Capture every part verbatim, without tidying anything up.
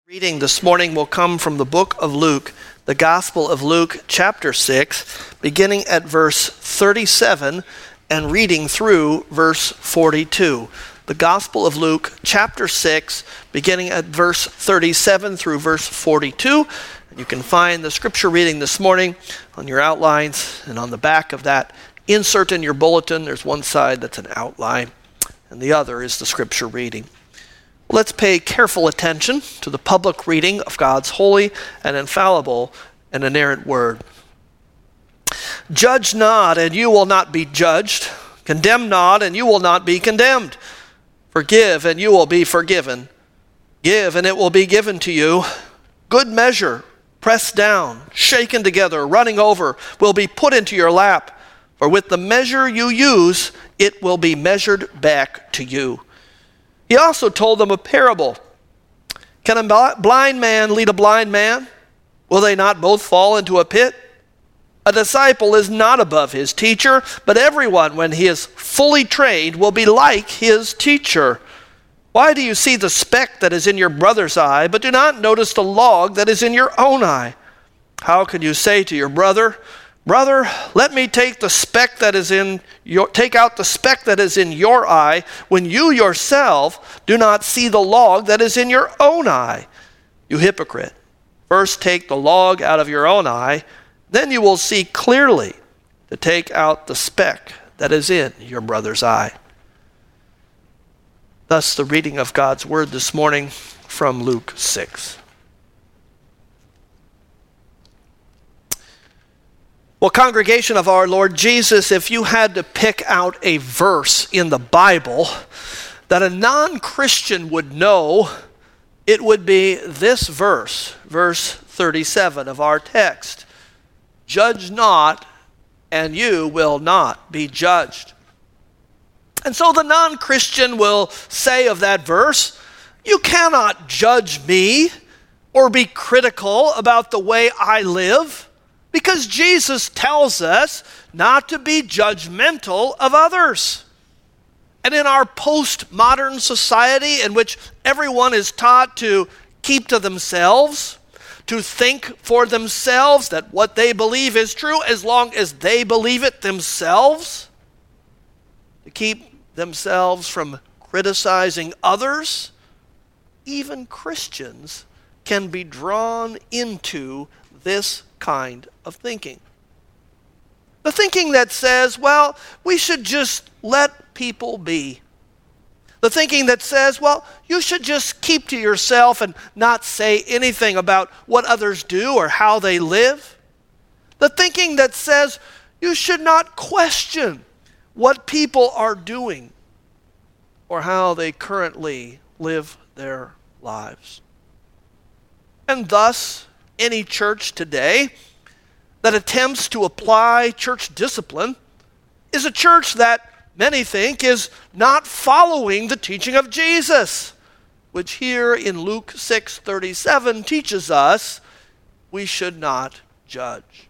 Reading this morning will come from the book of Luke, the Gospel of Luke, chapter six, beginning at verse thirty-seven and reading through verse forty-two. The Gospel of Luke, chapter six, beginning at verse thirty-seven through verse forty-two. And you can find the scripture reading this morning on your outlines, and on the back of that insert in your bulletin, there's one side that's an outline, and the other is the scripture reading. Let's pay careful attention to the public reading of God's holy and infallible and inerrant word. Judge not, and you will not be judged. Condemn not, and you will not be condemned. Forgive, and you will be forgiven. Give, and it will be given to you. Good measure, pressed down, shaken together, running over, will be put into your lap. For with the measure you use, it will be measured back to you. He also told them a parable. Can a blind man lead a blind man? Will they not both fall into a pit? A disciple is not above his teacher, but everyone, when he is fully trained, will be like his teacher. Why do you see the speck that is in your brother's eye, but do not notice the log that is in your own eye? How can you say to your brother, Brother, let me take the speck that is in your take out the speck that is in your eye, when you yourself do not see the log that is in your own eye? You hypocrite. First take the log out of your own eye, then you will see clearly to take out the speck that is in your brother's eye. Thus the reading of God's word this morning from Luke six. Well, congregation of our Lord Jesus, if you had to pick out a verse in the Bible that a non-Christian would know, it would be this verse, verse thirty-seven of our text. Judge not, and you will not be judged. And so the non-Christian will say of that verse, you cannot judge me or be critical about the way I live, because Jesus tells us not to be judgmental of others. And in our postmodern society, in which everyone is taught to keep to themselves, to think for themselves that what they believe is true as long as they believe it themselves, to keep themselves from criticizing others, even Christians can be drawn into this kind of thinking. The thinking that says, well, we should just let people be. The thinking that says, well, you should just keep to yourself and not say anything about what others do or how they live. The thinking that says, you should not question what people are doing or how they currently live their lives. And thus, any church today that attempts to apply church discipline is a church that many think is not following the teaching of Jesus, which here in Luke six thirty-seven teaches us we should not judge.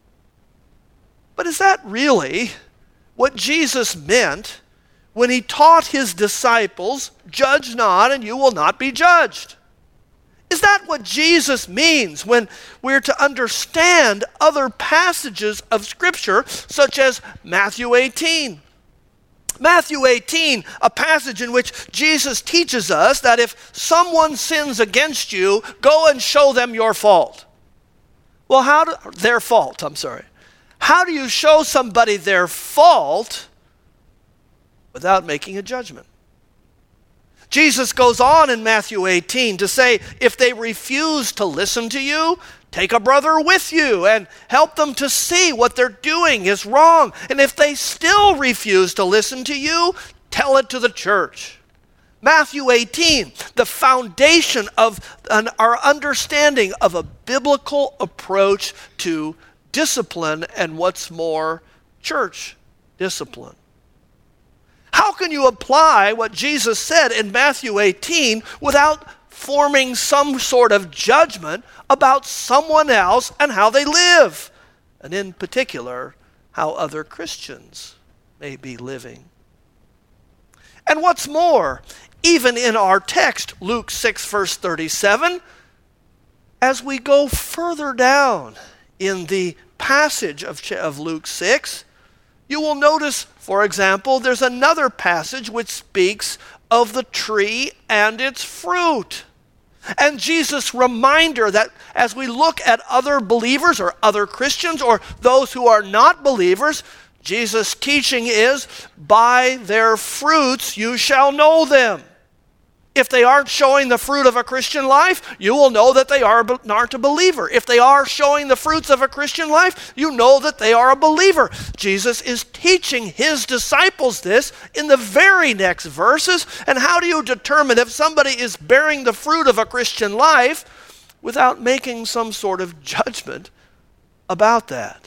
But is that really what Jesus meant when he taught his disciples, judge not and you will not be judged? Is that what Jesus means when we're to understand other passages of Scripture, such as Matthew eighteen? Matthew eighteen, a passage in which Jesus teaches us that if someone sins against you, go and show them your fault. Well, how do, their fault, I'm sorry. How do you show somebody their fault without making a judgment? Jesus goes on in Matthew eighteen to say, if they refuse to listen to you, take a brother with you and help them to see what they're doing is wrong. And if they still refuse to listen to you, tell it to the church. Matthew eighteen, the foundation of an, our understanding of a biblical approach to discipline and what's more, church discipline. How can you apply what Jesus said in Matthew eighteen without forming some sort of judgment about someone else and how they live, and in particular, how other Christians may be living? And what's more, even in our text, Luke six, verse thirty-seven, as we go further down in the passage of, of Luke six, you will notice, for example, there's another passage which speaks of the tree and its fruit. And Jesus' reminder that as we look at other believers or other Christians or those who are not believers, Jesus' teaching is, by their fruits you shall know them. If they aren't showing the fruit of a Christian life, you will know that they are, aren't a believer. If they are showing the fruits of a Christian life, you know that they are a believer. Jesus is teaching his disciples this in the very next verses. And how do you determine if somebody is bearing the fruit of a Christian life without making some sort of judgment about that?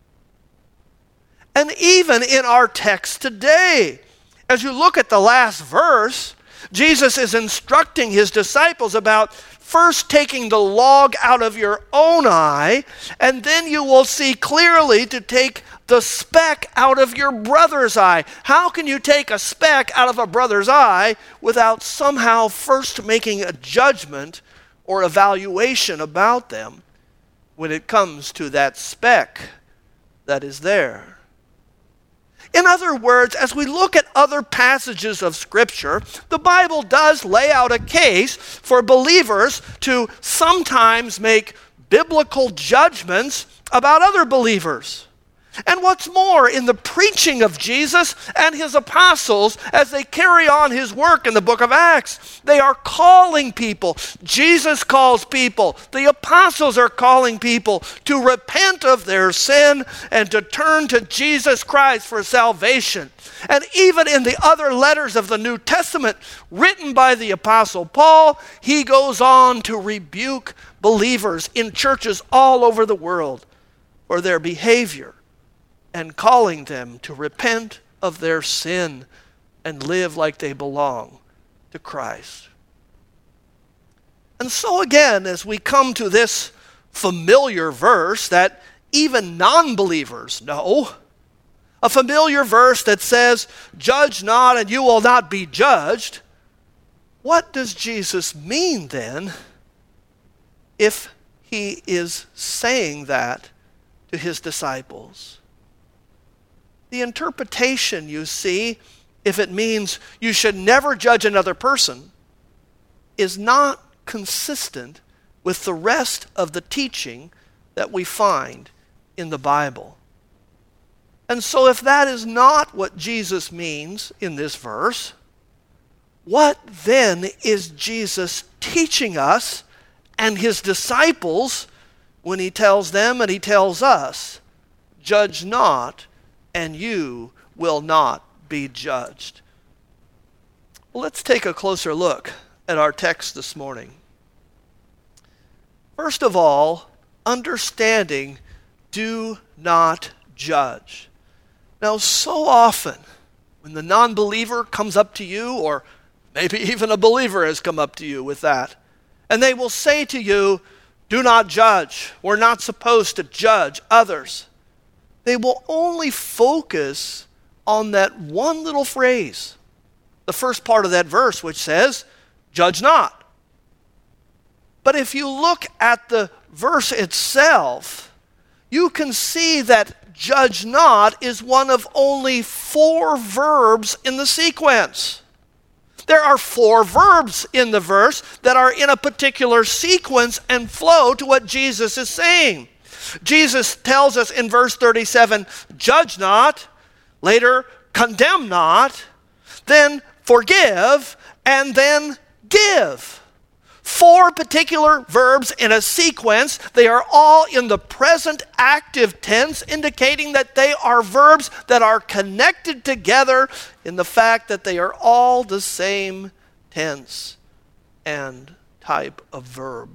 And even in our text today, as you look at the last verse, Jesus is instructing his disciples about first taking the log out of your own eye, and then you will see clearly to take the speck out of your brother's eye. How can you take a speck out of a brother's eye without somehow first making a judgment or evaluation about them when it comes to that speck that is there? In other words, as we look at other passages of Scripture, the Bible does lay out a case for believers to sometimes make biblical judgments about other believers. And what's more, in the preaching of Jesus and his apostles, as they carry on his work in the book of Acts, they are calling people. Jesus calls people. The apostles are calling people to repent of their sin and to turn to Jesus Christ for salvation. And even in the other letters of the New Testament written by the apostle Paul, he goes on to rebuke believers in churches all over the world for their behavior, and calling them to repent of their sin and live like they belong to Christ. And so again, as we come to this familiar verse that even non-believers know, a familiar verse that says, "Judge not and you will not be judged," what does Jesus mean then if he is saying that to his disciples? The interpretation, you see, if it means you should never judge another person, is not consistent with the rest of the teaching that we find in the Bible. And so if that is not what Jesus means in this verse, what then is Jesus teaching us and his disciples when he tells them and he tells us, "Judge not, and you will not be judged"? Well, let's take a closer look at our text this morning. First of all, understanding, do not judge. Now, so often, when the non-believer comes up to you, or maybe even a believer has come up to you with that, and they will say to you, "Do not judge. We're not supposed to judge others." They will only focus on that one little phrase, the first part of that verse, which says, "Judge not." But if you look at the verse itself, you can see that "judge not" is one of only four verbs in the sequence. There are four verbs in the verse that are in a particular sequence and flow to what Jesus is saying. Jesus tells us in verse thirty-seven, "Judge not," later, "condemn not," then "forgive," and then "give." Four particular verbs in a sequence. They are all in the present active tense, indicating that they are verbs that are connected together in the fact that they are all the same tense and type of verb.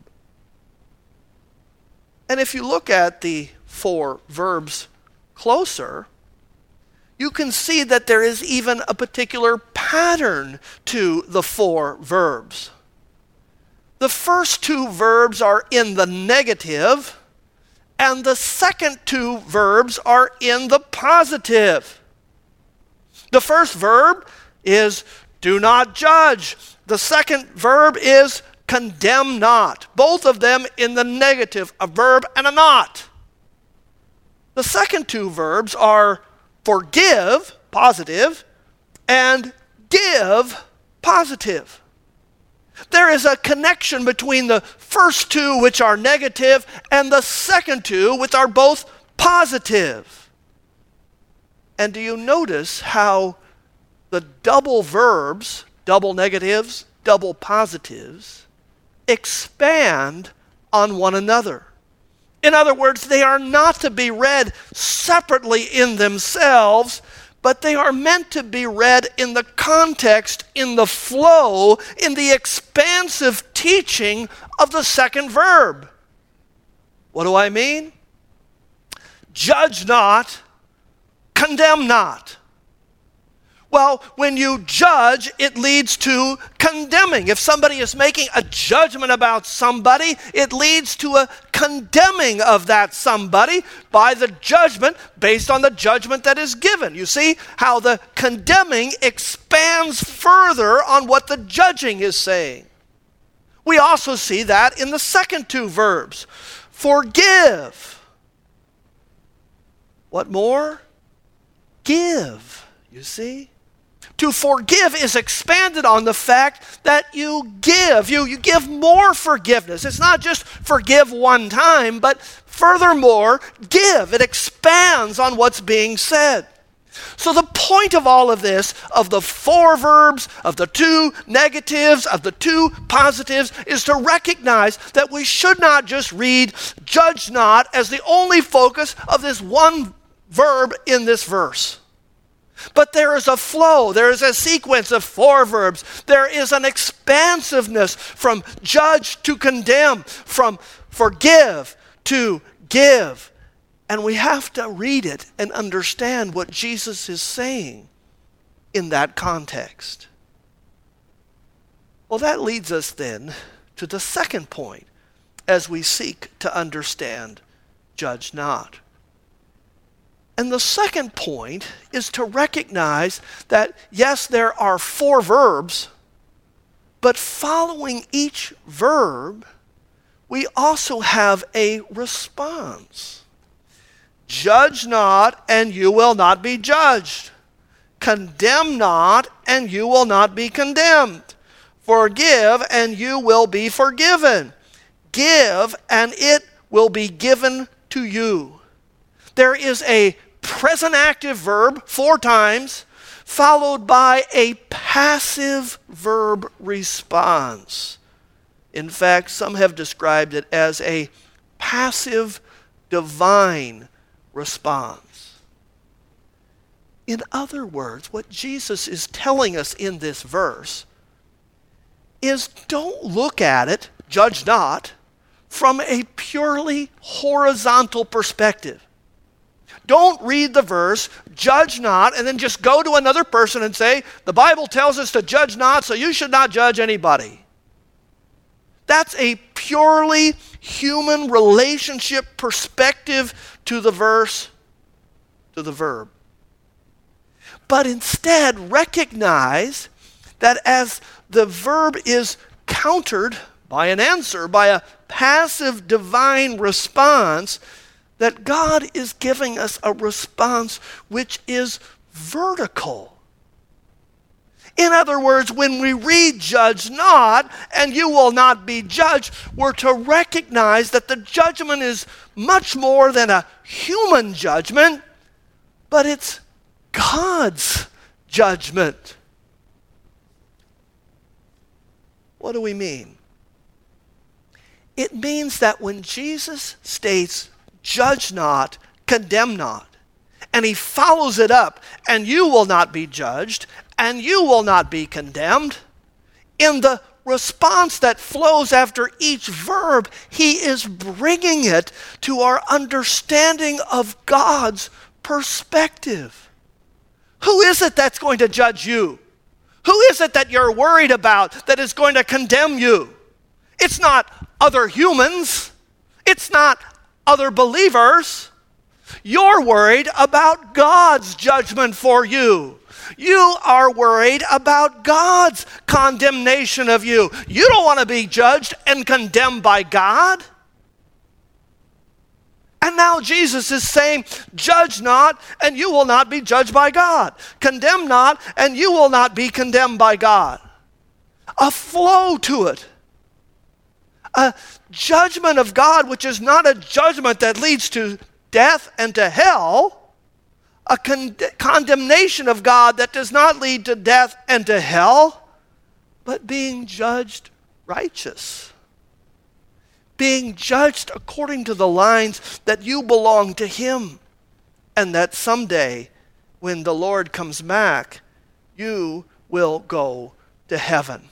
And if you look at the four verbs closer, you can see that there is even a particular pattern to the four verbs. The first two verbs are in the negative, and the second two verbs are in the positive. The first verb is "do not judge." The second verb is condemn not. Both of them in the negative, a verb and a not. The second two verbs are forgive, positive, and give, positive. There is a connection between the first two, which are negative, and the second two, which are both positive. And do you notice how the double verbs, double negatives, double positives, expand on one another? In other words, they are not to be read separately in themselves, but they are meant to be read in the context, in the flow, in the expansive teaching of the second verb. What do I mean? Judge not, condemn not. Well, when you judge, it leads to condemning. If somebody is making a judgment about somebody, it leads to a condemning of that somebody by the judgment based on the judgment that is given. You see how the condemning expands further on what the judging is saying. We also see that in the second two verbs. Forgive. What more? Give. You see? To forgive is expanded on the fact that you give. You, you give more forgiveness. It's not just forgive one time, but furthermore, give. It expands on what's being said. So the point of all of this, of the four verbs, of the two negatives, of the two positives, is to recognize that we should not just read judge not as the only focus of this one verb in this verse. But there is a flow, there is a sequence of four verbs. There is an expansiveness from judge to condemn, from forgive to give. And we have to read it and understand what Jesus is saying in that context. Well, that leads us then to the second point as we seek to understand judge not. And the second point is to recognize that, yes, there are four verbs, but following each verb, we also have a response. Judge not, and you will not be judged. Condemn not, and you will not be condemned. Forgive, and you will be forgiven. Give, and it will be given to you. There is a present active verb four times, followed by a passive verb response. In fact, some have described it as a passive divine response. In other words, what Jesus is telling us in this verse is don't look at it, judge not, from a purely horizontal perspective. Don't read the verse, judge not, and then just go to another person and say, the Bible tells us to judge not, so you should not judge anybody. That's a purely human relationship perspective to the verse, to the verb. But instead, recognize that as the verb is countered by an answer, by a passive divine response, that God is giving us a response which is vertical. In other words, when we read judge not, and you will not be judged, we're to recognize that the judgment is much more than a human judgment, but it's God's judgment. What do we mean? It means that when Jesus states judge not, condemn not, and he follows it up, and you will not be judged, and you will not be condemned, in the response that flows after each verb, he is bringing it to our understanding of God's perspective. Who is it that's going to judge you? Who is it that you're worried about that is going to condemn you? It's not other humans. It's not other believers. You're worried about God's judgment for you. You are worried about God's condemnation of you. You don't want to be judged and condemned by God. And now Jesus is saying, judge not, and you will not be judged by God. Condemn not, and you will not be condemned by God. A flow to it. A judgment of God, which is not a judgment that leads to death and to hell. A con- condemnation of God that does not lead to death and to hell, but being judged righteous. Being judged according to the lines that you belong to Him. And that someday, when the Lord comes back, you will go to heaven.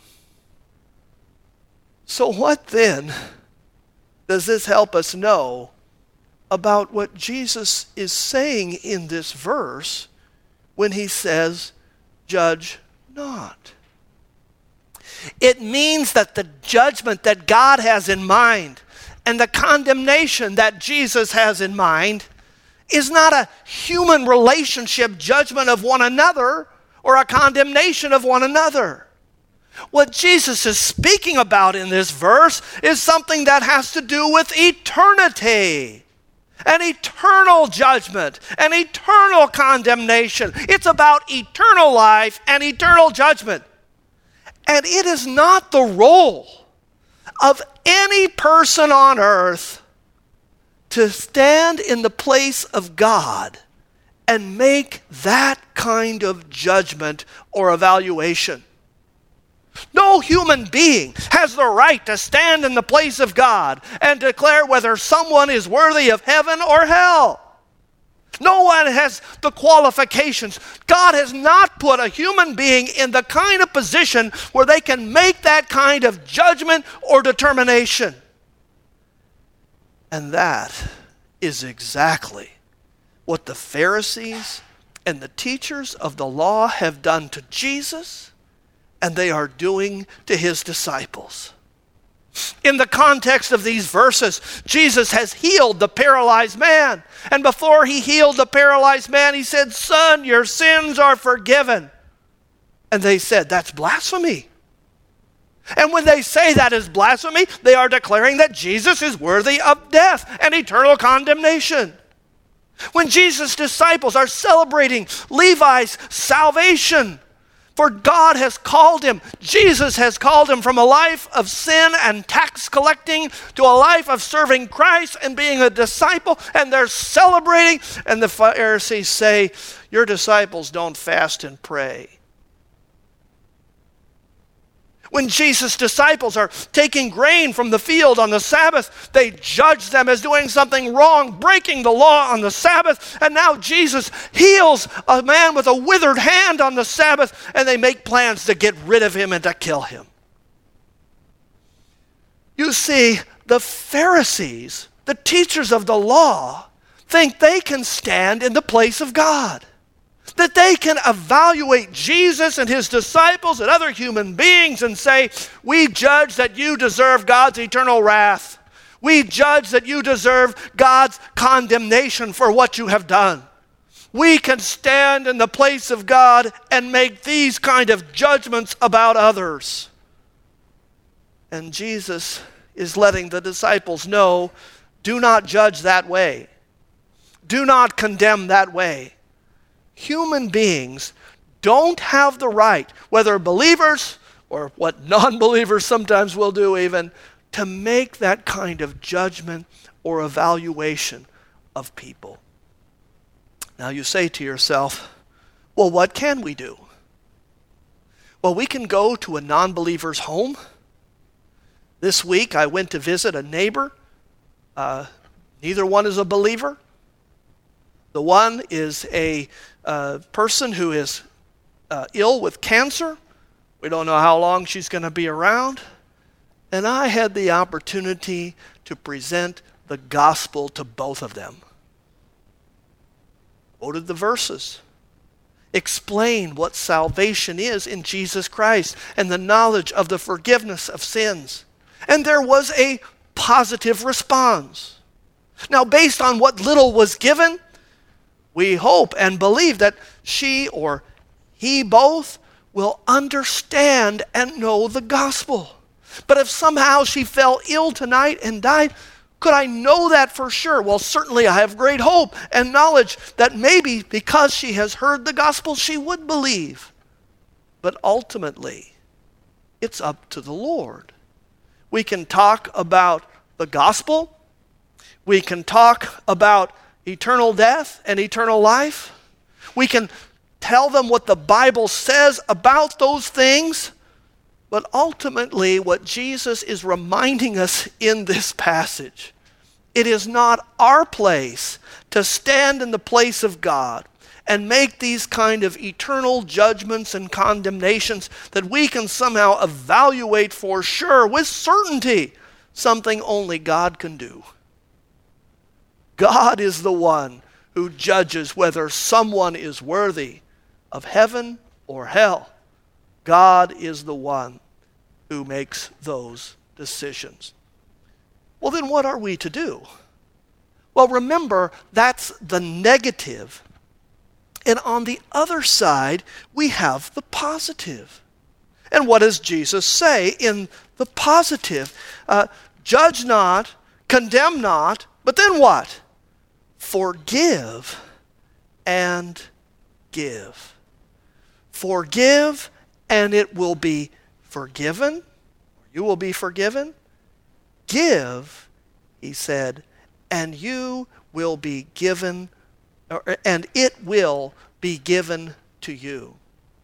So what then does this help us know about what Jesus is saying in this verse when He says, judge not? It means that the judgment that God has in mind and the condemnation that Jesus has in mind is not a human relationship judgment of one another or a condemnation of one another. What Jesus is speaking about in this verse is something that has to do with eternity. An eternal judgment, an eternal condemnation. It's about eternal life and eternal judgment. And it is not the role of any person on earth to stand in the place of God and make that kind of judgment or evaluation. No human being has the right to stand in the place of God and declare whether someone is worthy of heaven or hell. No one has the qualifications. God has not put a human being in the kind of position where they can make that kind of judgment or determination. And that is exactly what the Pharisees and the teachers of the law have done to Jesus, and they are doing to His disciples. In the context of these verses, Jesus has healed the paralyzed man. And before He healed the paralyzed man, He said, "Son, your sins are forgiven." And they said, "That's blasphemy." And when they say that is blasphemy, they are declaring that Jesus is worthy of death and eternal condemnation. When Jesus' disciples are celebrating Levi's salvation, for God has called him, Jesus has called him from a life of sin and tax collecting to a life of serving Christ and being a disciple, and they're celebrating, and the Pharisees say, "Your disciples don't fast and pray." When Jesus' disciples are taking grain from the field on the Sabbath, they judge them as doing something wrong, breaking the law on the Sabbath. And now Jesus heals a man with a withered hand on the Sabbath, and they make plans to get rid of him and to kill him. You see, the Pharisees, the teachers of the law, think they can stand in the place of God. That they can evaluate Jesus and His disciples and other human beings and say, "We judge that you deserve God's eternal wrath. We judge that you deserve God's condemnation for what you have done. We can stand in the place of God and make these kind of judgments about others." And Jesus is letting the disciples know, do not judge that way. Do not condemn that way. Human beings don't have the right, whether believers or what non-believers sometimes will do even, to make that kind of judgment or evaluation of people. Now you say to yourself, well, what can we do? Well, we can go to a non-believer's home. This week I went to visit a neighbor. Uh, neither one is a believer. The one is a uh, person who is uh, ill with cancer. We don't know how long she's going to be around. And I had the opportunity to present the gospel to both of them. Quoted the verses. Explain what salvation is in Jesus Christ and the knowledge of the forgiveness of sins. And there was a positive response. Now, based on what little was given, we hope and believe that she or he both will understand and know the gospel. But if somehow she fell ill tonight and died, could I know that for sure? Well, certainly I have great hope and knowledge that maybe because she has heard the gospel, she would believe. But ultimately, it's up to the Lord. We can talk about the gospel. We can talk about eternal death and eternal life. We can tell them what the Bible says about those things. But ultimately, what Jesus is reminding us in this passage, it is not our place to stand in the place of God and make these kind of eternal judgments and condemnations that we can somehow evaluate for sure with certainty, something only God can do. God is the one who judges whether someone is worthy of heaven or hell. God is the one who makes those decisions. Well, then what are we to do? Well, remember, that's the negative. And on the other side, we have the positive. And what does Jesus say in the positive? Uh, Judge not, condemn not, but then what? Forgive and give. Forgive, and it will be forgiven. You will be forgiven. Give, he said, and you will be given, or, and it will be given to you.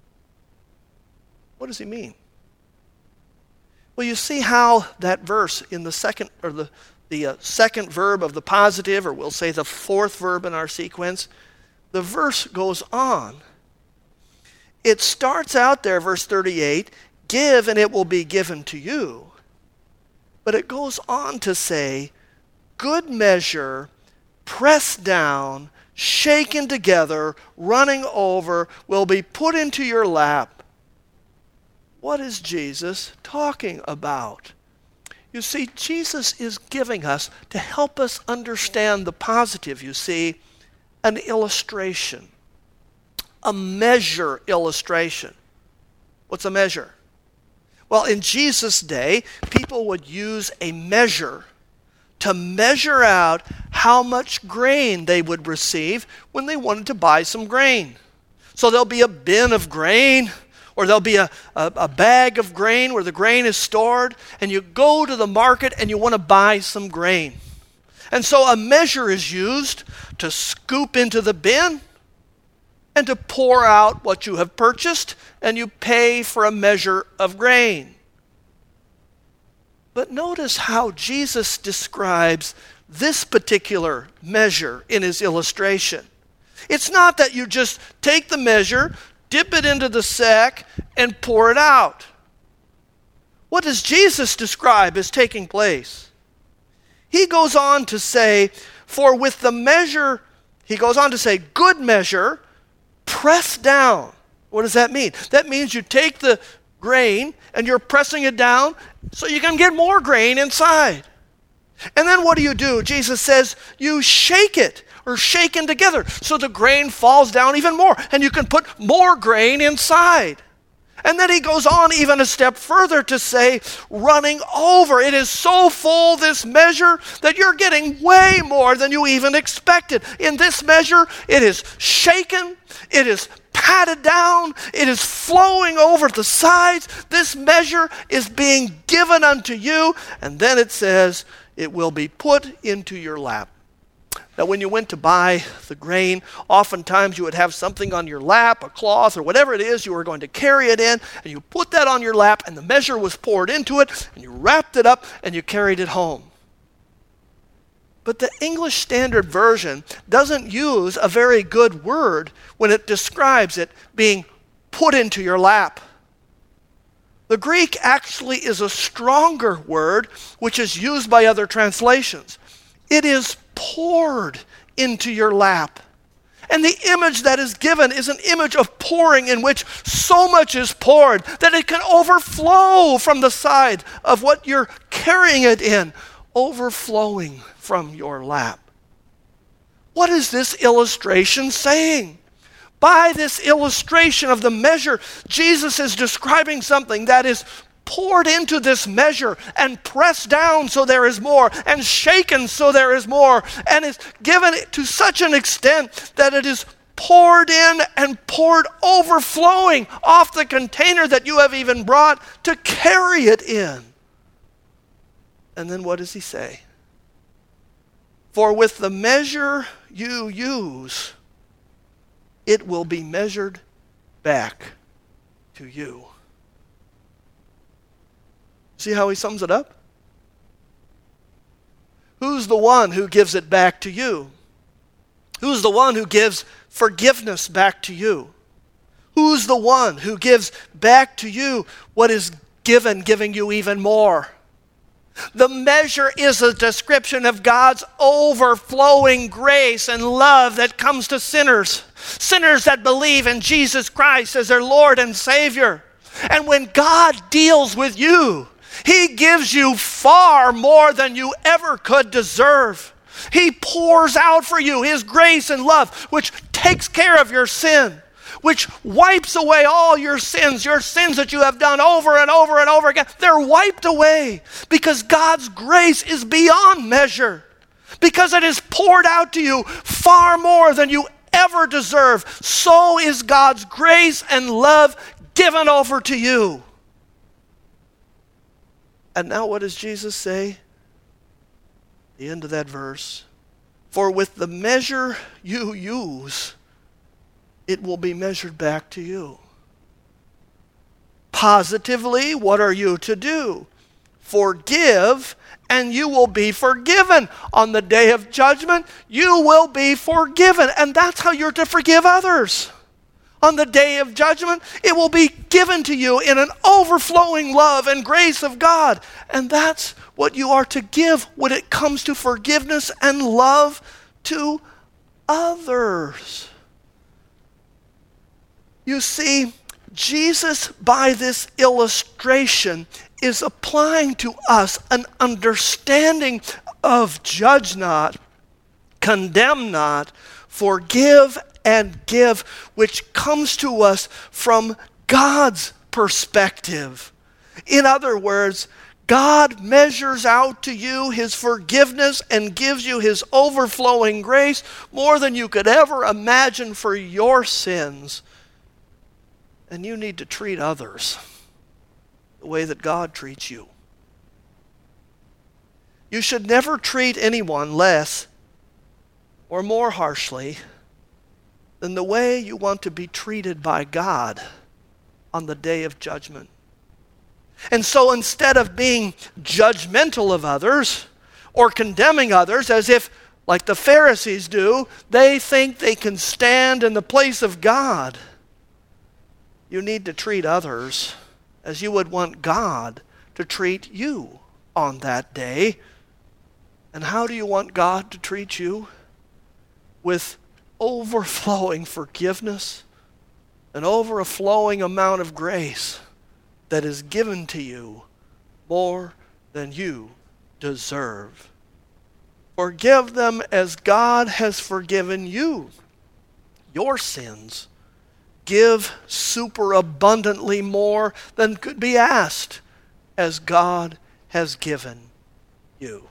What does he mean? Well, you see how that verse in the second, or the, the uh, second verb of the positive, or we'll say the fourth verb in our sequence, the verse goes on. It starts out there, verse thirty-eight, give and it will be given to you. But it goes on to say, good measure, pressed down, shaken together, running over, will be put into your lap. What is Jesus talking about? You see, Jesus is giving us, to help us understand the positive, you see, an illustration. A measure illustration. What's a measure? Well, in Jesus' day, people would use a measure to measure out how much grain they would receive when they wanted to buy some grain. So there'll be a bin of grain, or there'll be a, a, a bag of grain where the grain is stored, and you go to the market and you want to buy some grain. And so a measure is used to scoop into the bin and to pour out what you have purchased, and you pay for a measure of grain. But notice how Jesus describes this particular measure in his illustration. It's not that you just take the measure, dip it into the sack, and pour it out. What does Jesus describe as taking place? He goes on to say, for with the measure, he goes on to say, good measure, pressed down. What does that mean? That means you take the grain and you're pressing it down so you can get more grain inside. And then what do you do? Jesus says you shake it, or shaken together, so the grain falls down even more and you can put more grain inside. And then he goes on even a step further to say, running over. It is so full, this measure, that you're getting way more than you even expected. In this measure, it is shaken, it is patted down, it is flowing over the sides. This measure is being given unto you. And then it says, it will be put into your lap. Now, when you went to buy the grain, oftentimes you would have something on your lap, a cloth or whatever it is you were going to carry it in, and you put that on your lap, and the measure was poured into it, and you wrapped it up, and you carried it home. But the English Standard Version doesn't use a very good word when it describes it being put into your lap. The Greek actually is a stronger word, which is used by other translations. It is poured into your lap. And the image that is given is an image of pouring, in which so much is poured that it can overflow from the side of what you're carrying it in, overflowing from your lap. What is this illustration saying? By this illustration of the measure, Jesus is describing something that is poured into this measure and pressed down so there is more, and shaken so there is more, and is given to such an extent that it is poured in and poured overflowing off the container that you have even brought to carry it in. And then what does he say? For with the measure you use, it will be measured back to you. See how he sums it up? Who's the one who gives it back to you? Who's the one who gives forgiveness back to you? Who's the one who gives back to you what is given, giving you even more? The measure is a description of God's overflowing grace and love that comes to sinners. Sinners that believe in Jesus Christ as their Lord and Savior. And when God deals with you, He gives you far more than you ever could deserve. He pours out for you His grace and love, which takes care of your sin, which wipes away all your sins, your sins that you have done over and over and over again. They're wiped away because God's grace is beyond measure, because it is poured out to you far more than you ever deserve. So is God's grace and love given over to you. And now what does Jesus say? The end of that verse. For with the measure you use, it will be measured back to you. Positively, what are you to do? Forgive, and you will be forgiven. On the day of judgment, you will be forgiven. And that's how you're to forgive others. On the day of judgment, it will be given to you in an overflowing love and grace of God. And that's what you are to give when it comes to forgiveness and love to others. You see, Jesus, by this illustration, is applying to us an understanding of judge not, condemn not, forgive and give, which comes to us from God's perspective. In other words, God measures out to you His forgiveness and gives you His overflowing grace more than you could ever imagine for your sins. And you need to treat others the way that God treats you. You should never treat anyone less or more harshly than the way you want to be treated by God on the day of judgment. And so instead of being judgmental of others or condemning others as if, like the Pharisees do, they think they can stand in the place of God, you need to treat others as you would want God to treat you on that day. And how do you want God to treat you? With overflowing forgiveness, an overflowing amount of grace that is given to you more than you deserve. Forgive them as God has forgiven you your sins. Give superabundantly more than could be asked as God has given you.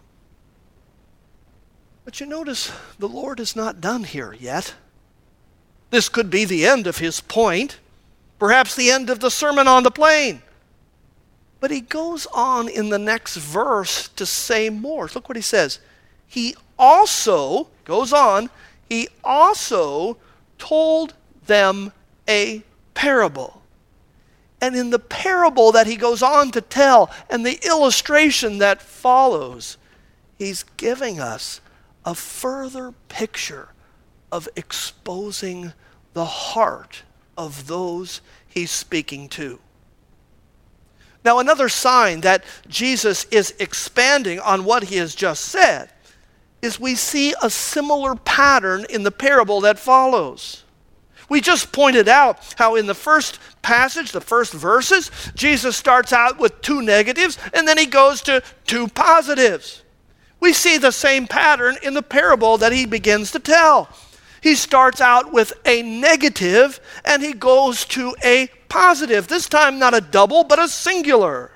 But you notice the Lord is not done here yet. This could be the end of His point, perhaps the end of the Sermon on the Plain. But He goes on in the next verse to say more. Look what He says. He also, goes on, He also told them a parable. And in the parable that He goes on to tell, and the illustration that follows, He's giving us a further picture of exposing the heart of those He's speaking to. Now, another sign that Jesus is expanding on what He has just said is we see a similar pattern in the parable that follows. We just pointed out how in the first passage, the first verses, Jesus starts out with two negatives and then He goes to two positives. We see the same pattern in the parable that He begins to tell. He starts out with a negative and he goes to a positive. This time not a double, but a singular.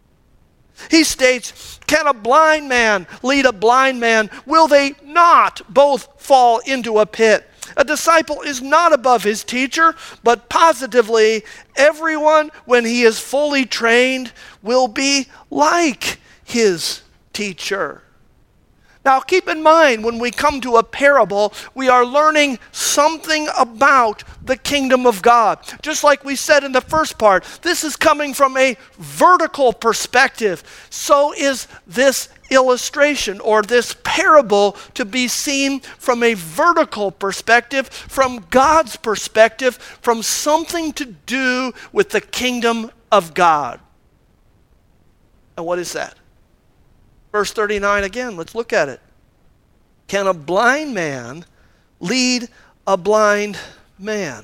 He states, can a blind man lead a blind man? Will they not both fall into a pit? A disciple is not above his teacher, but positively, everyone, when he is fully trained, will be like his teacher. Now, keep in mind, when we come to a parable, we are learning something about the kingdom of God. Just like we said in the first part, this is coming from a vertical perspective. So is this illustration or this parable to be seen from a vertical perspective, from God's perspective, from something to do with the kingdom of God. And what is that? Verse thirty-nine again, let's look at it. Can a blind man lead a blind man?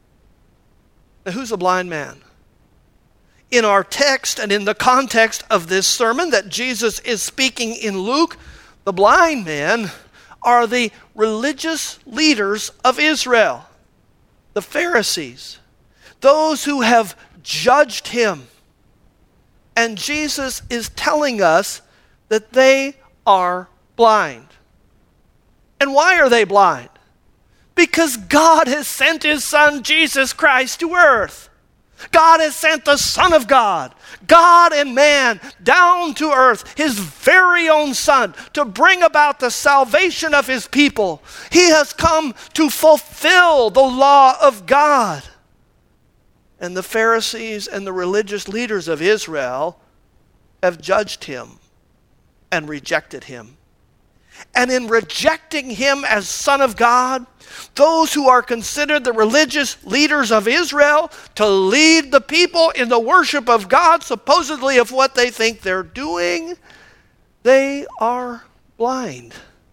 Now, who's a blind man? In our text and in the context of this sermon that Jesus is speaking in Luke, the blind men are the religious leaders of Israel, the Pharisees, those who have judged him. And Jesus is telling us that they are blind. And why are they blind? Because God has sent his Son, Jesus Christ, to earth. God has sent the Son of God, God and man, down to earth, his very own Son, to bring about the salvation of his people. He has come to fulfill the law of God. And the Pharisees and the religious leaders of Israel have judged him and rejected him. And in rejecting him as Son of God, those who are considered the religious leaders of Israel to lead the people in the worship of God, supposedly of what they think they're doing, they are blind.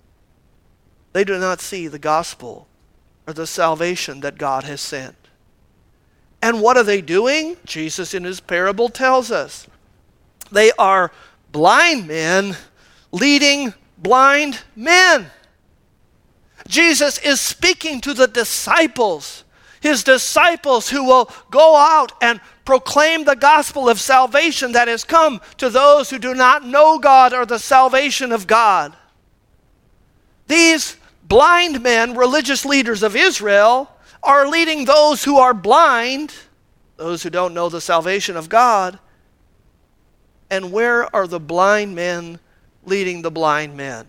They do not see the gospel or the salvation that God has sent. And what are they doing? Jesus in his parable tells us. They are blind men leading blind men. Jesus is speaking to the disciples, his disciples who will go out and proclaim the gospel of salvation that has come to those who do not know God or the salvation of God. These blind men, religious leaders of Israel, are leading those who are blind, those who don't know the salvation of God. And where are the blind men leading the blind men?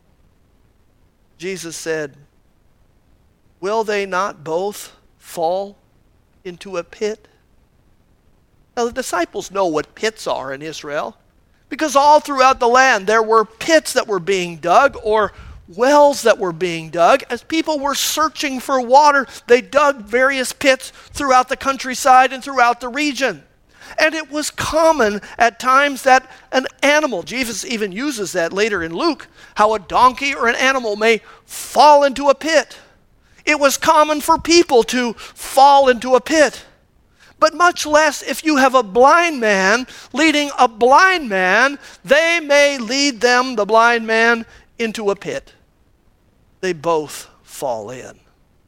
Jesus said, will they not both fall into a pit? Now the disciples know what pits are in Israel, because all throughout the land there were pits that were being dug or wells that were being dug. As people were searching for water, they dug various pits throughout the countryside and throughout the region. And it was common at times that an animal, Jesus even uses that later in Luke, how a donkey or an animal may fall into a pit. It was common for people to fall into a pit. But much less if you have a blind man leading a blind man, they may lead them, the blind man, into a pit. They both fall in.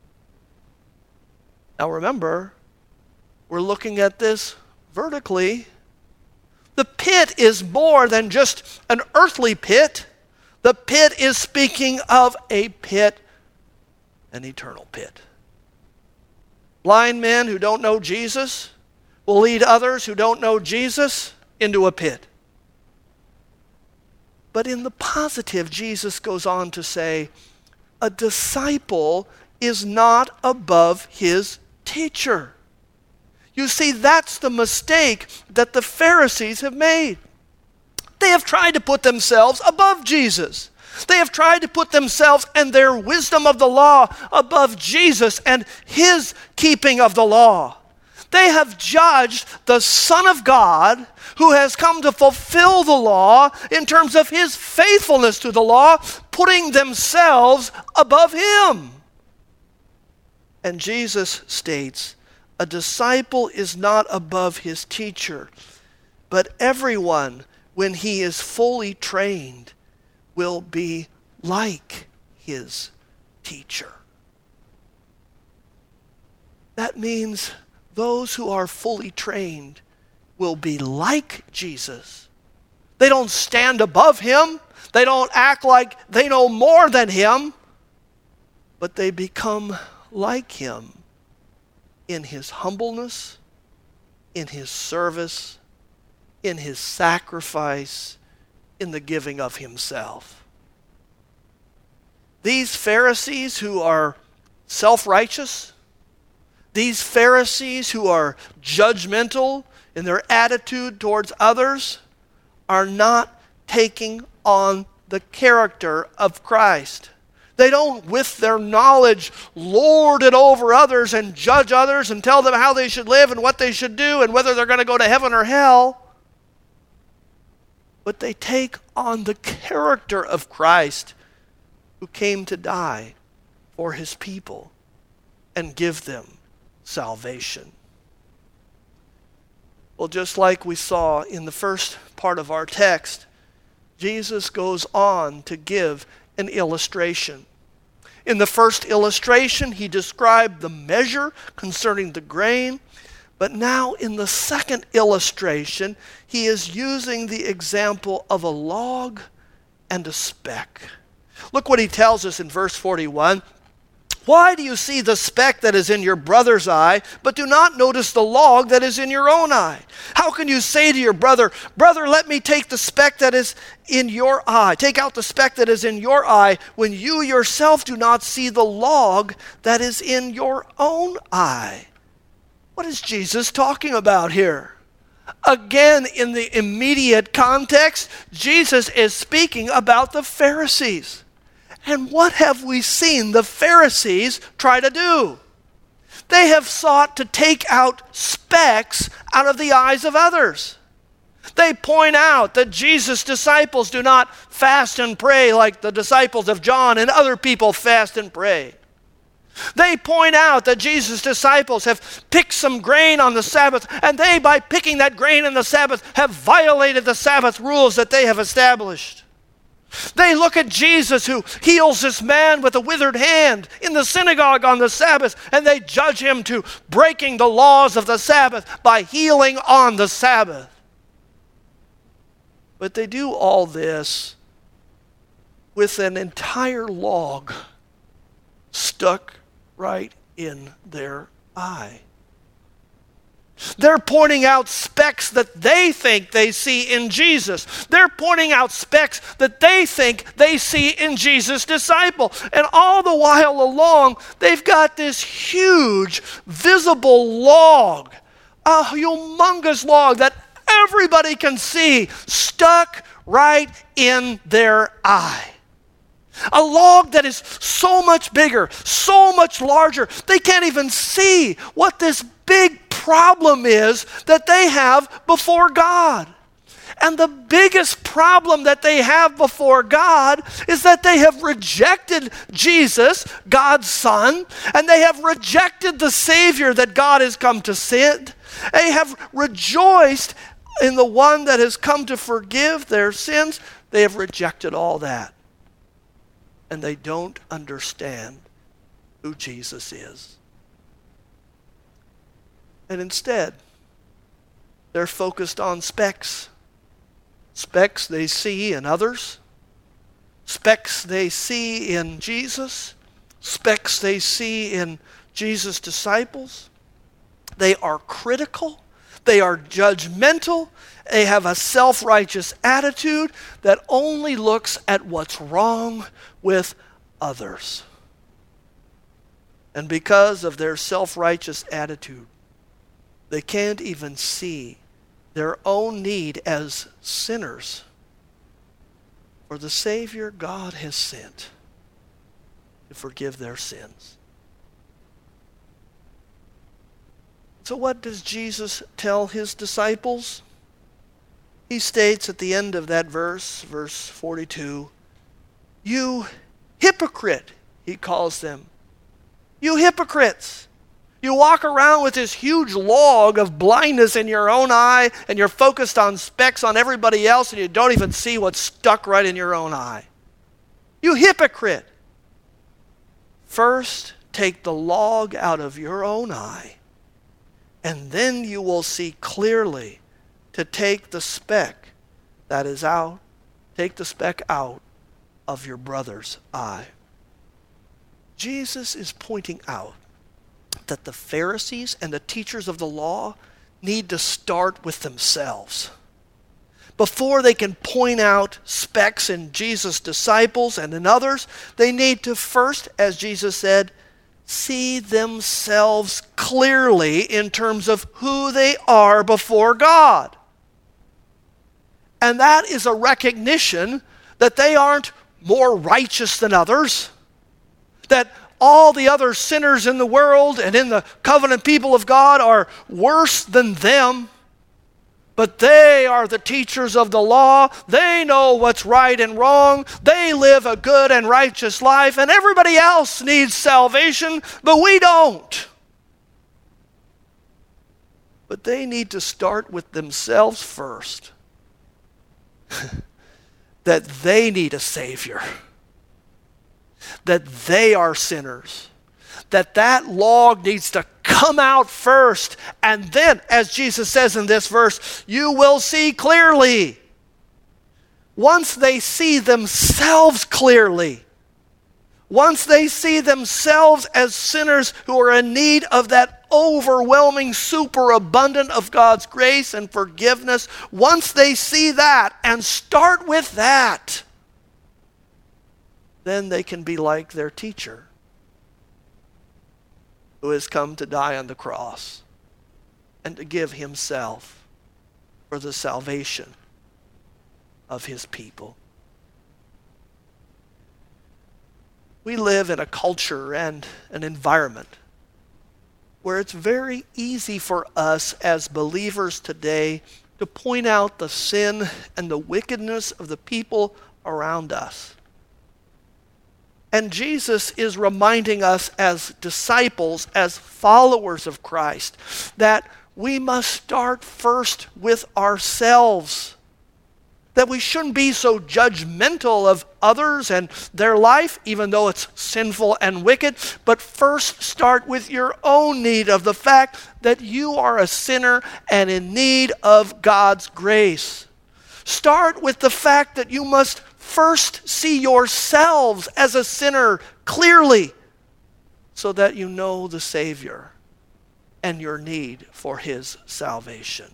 Now remember, we're looking at this vertically. The pit is more than just an earthly pit. The pit is speaking of a pit, an eternal pit. Blind men who don't know Jesus will lead others who don't know Jesus into a pit. But in the positive, Jesus goes on to say, a disciple is not above his teacher. You see, that's the mistake that the Pharisees have made. They have tried to put themselves above Jesus. They have tried to put themselves and their wisdom of the law above Jesus and his keeping of the law. They have judged the Son of God, who has come to fulfill the law in terms of his faithfulness to the law, putting themselves above him. And Jesus states, a disciple is not above his teacher, but everyone, when he is fully trained, will be like his teacher. that means those who are fully trained will be like Jesus. They don't stand above him. They don't act like they know more than him. But they become like him in his humbleness, in his service, in his sacrifice, in the giving of himself. These Pharisees who are self-righteous, these Pharisees who are judgmental in their attitude towards others, are not taking on the character of Christ. They don't, with their knowledge, lord it over others and judge others and tell them how they should live and what they should do and whether they're going to go to heaven or hell. But they take on the character of Christ, who came to die for his people and give them salvation. Well, just like we saw in the first part of our text, Jesus goes on to give an illustration. In the first illustration, he described the measure concerning the grain. But now in the second illustration, he is using the example of a log and a speck. Look what he tells us in verse forty-one. Why do you see the speck that is in your brother's eye, but do not notice the log that is in your own eye? How can you say to your brother, brother, let me take the speck that is in your eye, take out the speck that is in your eye, when you yourself do not see the log that is in your own eye? What is Jesus talking about here? Again, in the immediate context, Jesus is speaking about the Pharisees. And what have we seen the Pharisees try to do? They have sought to take out specks out of the eyes of others. They point out that Jesus' disciples do not fast and pray like the disciples of John and other people fast and pray. They point out that Jesus' disciples have picked some grain on the Sabbath, and they, by picking that grain on the Sabbath, have violated the Sabbath rules that they have established. They look at Jesus, who heals this man with a withered hand in the synagogue on the Sabbath, and they judge him to breaking the laws of the Sabbath by healing on the Sabbath. But they do all this with an entire log stuck right in their eye. They're pointing out specks that they think they see in Jesus. They're pointing out specks that they think they see in Jesus' disciple. And all the while along, they've got this huge, visible log, a humongous log that everybody can see stuck right in their eye. A log that is so much bigger, so much larger, they can't even see what this big problem is that they have before God. And the biggest problem that they have before God is that they have rejected Jesus, God's Son, and they have rejected the Savior that God has come to send. They have rejoiced in the one that has come to forgive their sins. They have rejected all that. And they don't understand who Jesus is. And instead, they're focused on specks. Specks they see in others. Specks they see in Jesus. Specks they see in Jesus' disciples. They are critical. They are judgmental. They have a self-righteous attitude that only looks at what's wrong with others. And because of their self-righteous attitude, they can't even see their own need as sinners for the Savior God has sent to forgive their sins. So what does Jesus tell his disciples? He states at the end of that verse, verse forty-two, you hypocrite, he calls them. You hypocrites. You walk around with this huge log of blindness in your own eye, and you're focused on specks on everybody else, and you don't even see what's stuck right in your own eye. You hypocrite. First, take the log out of your own eye, and then you will see clearly to take the speck that is out, take the speck out of your brother's eye. Jesus is pointing out that the Pharisees and the teachers of the law need to start with themselves. Before they can point out specks in Jesus' disciples and in others, they need to first, as Jesus said, see themselves clearly in terms of who they are before God. And that is a recognition that they aren't more righteous than others, that all the other sinners in the world and in the covenant people of God are worse than them. But they are the teachers of the law. They know what's right and wrong. They live a good and righteous life, and everybody else needs salvation, but we don't. But they need to start with themselves first. That they need a Savior. That they are sinners. That that log needs to come out first. And then, as Jesus says in this verse, you will see clearly. Once they see themselves clearly, once they see themselves as sinners who are in need of that overwhelming superabundant of God's grace and forgiveness, once they see that and start with that, then they can be like their teacher, who has come to die on the cross and to give himself for the salvation of his people. We live in a culture and an environment where it's very easy for us as believers today to point out the sin and the wickedness of the people around us. And Jesus is reminding us as disciples, as followers of Christ, that we must start first with ourselves. That we shouldn't be so judgmental of others and their life, even though it's sinful and wicked, but first start with your own need of the fact that you are a sinner and in need of God's grace. Start with the fact that you must first see yourselves as a sinner clearly so that you know the Savior and your need for his salvation.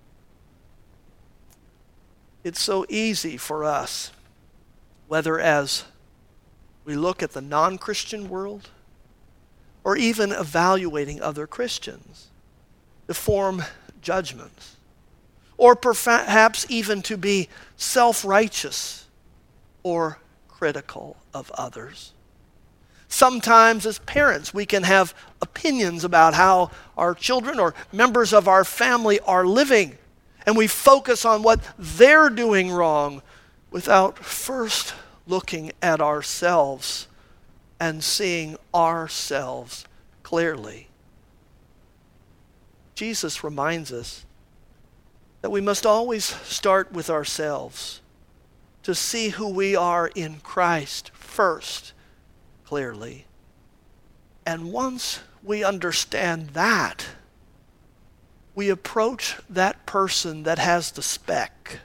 It's so easy for us, whether as we look at the non-Christian world or even evaluating other Christians, to form judgments, or perhaps even to be self-righteous or critical of others. Sometimes as parents, we can have opinions about how our children or members of our family are living, and we focus on what they're doing wrong without first looking at ourselves and seeing ourselves clearly. Jesus reminds us that we must always start with ourselves to see who we are in Christ first clearly. And once we understand that, we approach that person that has the speck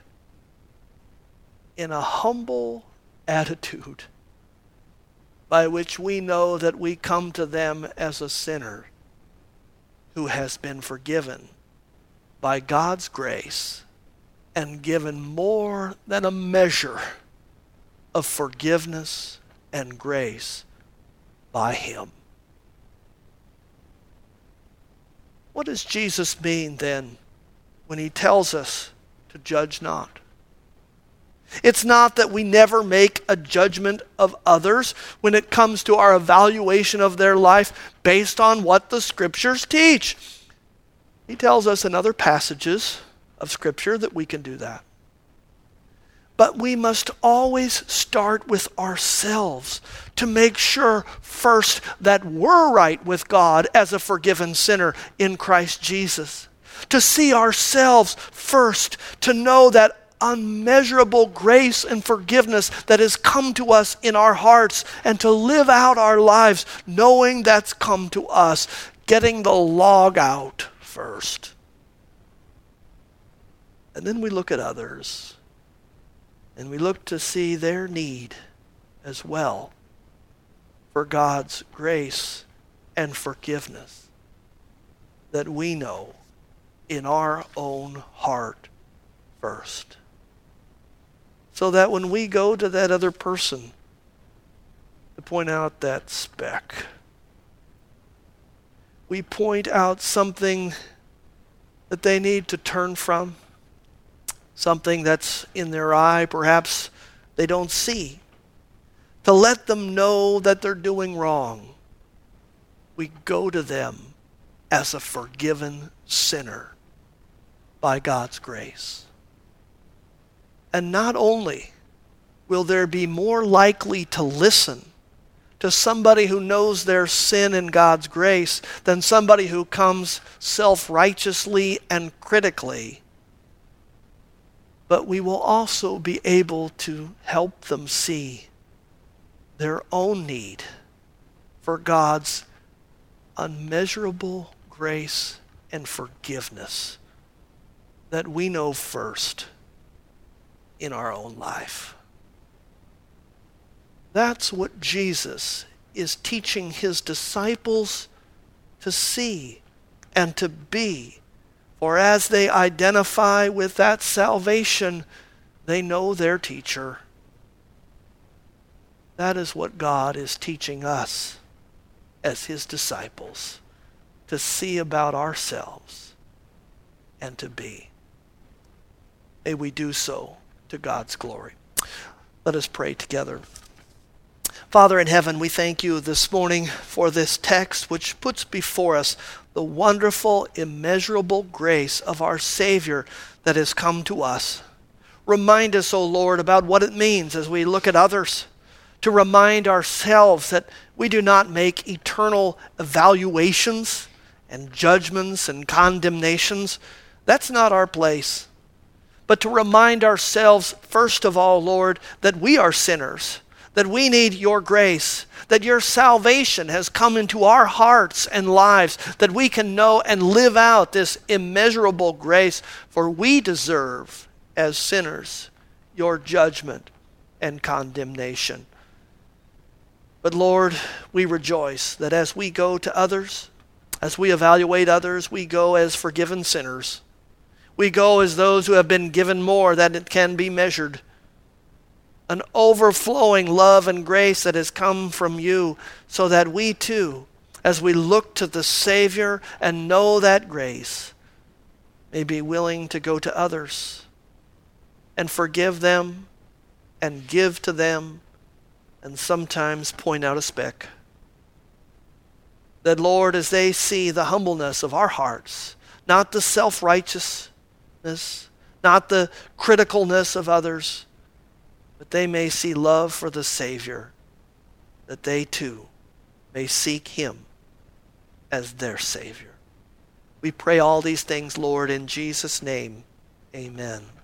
in a humble attitude by which we know that we come to them as a sinner who has been forgiven by God's grace and given more than a measure of forgiveness and grace by him. What does Jesus mean then when he tells us to judge not? It's not that we never make a judgment of others when it comes to our evaluation of their life based on what the Scriptures teach. He tells us in other passages of Scripture that we can do that. But we must always start with ourselves to make sure first that we're right with God as a forgiven sinner in Christ Jesus. To see ourselves first, to know that unmeasurable grace and forgiveness that has come to us in our hearts, and to live out our lives knowing that's come to us, getting the log out first. And then we look at others, and we look to see their need as well for God's grace and forgiveness that we know in our own heart first. So that when we go to that other person to point out that speck, we point out something that they need to turn from, something that's in their eye perhaps they don't see, to let them know that they're doing wrong. We go to them as a forgiven sinner by God's grace. And not only will there be more likely to listen to somebody who knows their sin in God's grace than somebody who comes self-righteously and critically, but we will also be able to help them see their own need for God's unmeasurable grace and forgiveness that we know first in our own life. That's what Jesus is teaching his disciples to see and to be. For as they identify with that salvation, they know their teacher. That is what God is teaching us as his disciples, to see about ourselves and to be. May we do so to God's glory. Let us pray together. Father in heaven, we thank you this morning for this text which puts before us the wonderful, immeasurable grace of our Savior that has come to us. Remind us, O Lord, about what it means as we look at others, to remind ourselves that we do not make eternal evaluations and judgments and condemnations. That's not our place. But to remind ourselves, first of all, Lord, that we are sinners, that we need your grace, that your salvation has come into our hearts and lives, that we can know and live out this immeasurable grace, for we deserve, as sinners, your judgment and condemnation. But Lord, we rejoice that as we go to others, as we evaluate others, we go as forgiven sinners. We go as those who have been given more than it can be measured. An overflowing love and grace that has come from you, so that we too, as we look to the Savior and know that grace, may be willing to go to others and forgive them and give to them and sometimes point out a speck. That, Lord, as they see the humbleness of our hearts, not the self-righteous, not the criticalness of others, but they may see love for the Savior, that they too may seek him as their Savior. We pray all these things, Lord, in Jesus' name. Amen.